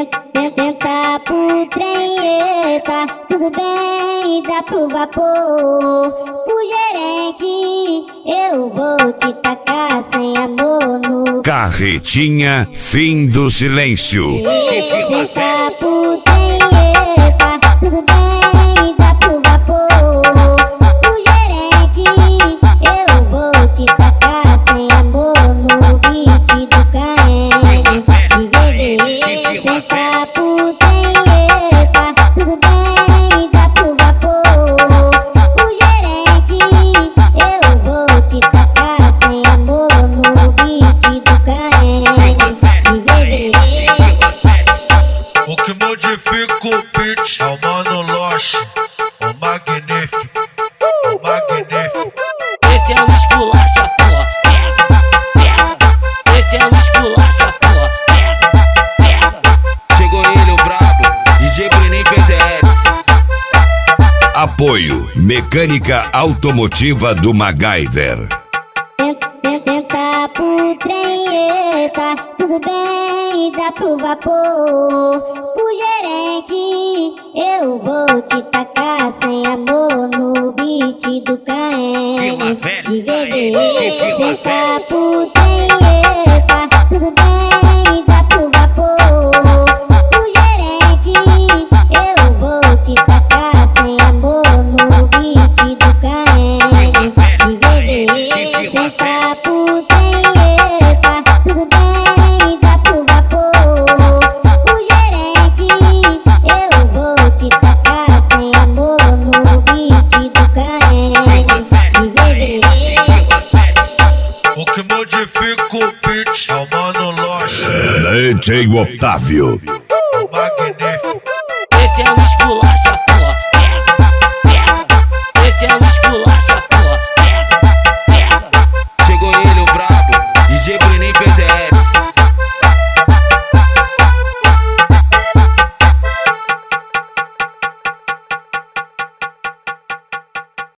Tenta pro trem, tá tudo bem, dá pro vapor. O gerente, eu vou te tacar sem amor no Carretinha, fim do silêncio. Tenta pro trem, tá tudo bem, dá pro vapor. O gerente, eu vou te tacar sem amor no beat do carrego de bebê. Senta pro trem, tá tudo bem, dá pro vapor. O gerente, eu vou te tacar sem amor no beat do carrego de bebê. O que modifica o beat é o Mano Loche, o magnífico, o magnífico. Esse é o esculacha, porra, pega. Esse é o esculacha, porra, pega. Chegou ele, o brabo, DJ Brenin PZS. Apoio Mecânica Automotiva do MacGyver. Tenta pro trem, tá tudo bem, dá pro vapor. O gerente, eu vou te tacar sem amor no beat do carrego de bebê. Senta pro trem, tá tudo bem, dá pro vapor. O gerente, eu vou te tacar sem amor no beat do carrego de bebê. Senta pro trem, tá tudo bem, dá pro vapor. O gerente, eu vou te tacar sem amor no beat do carrego de bebê. O que modifica o beat é o Mano Loche, DJ Otávio. o magnífico. Esse é o esculacha.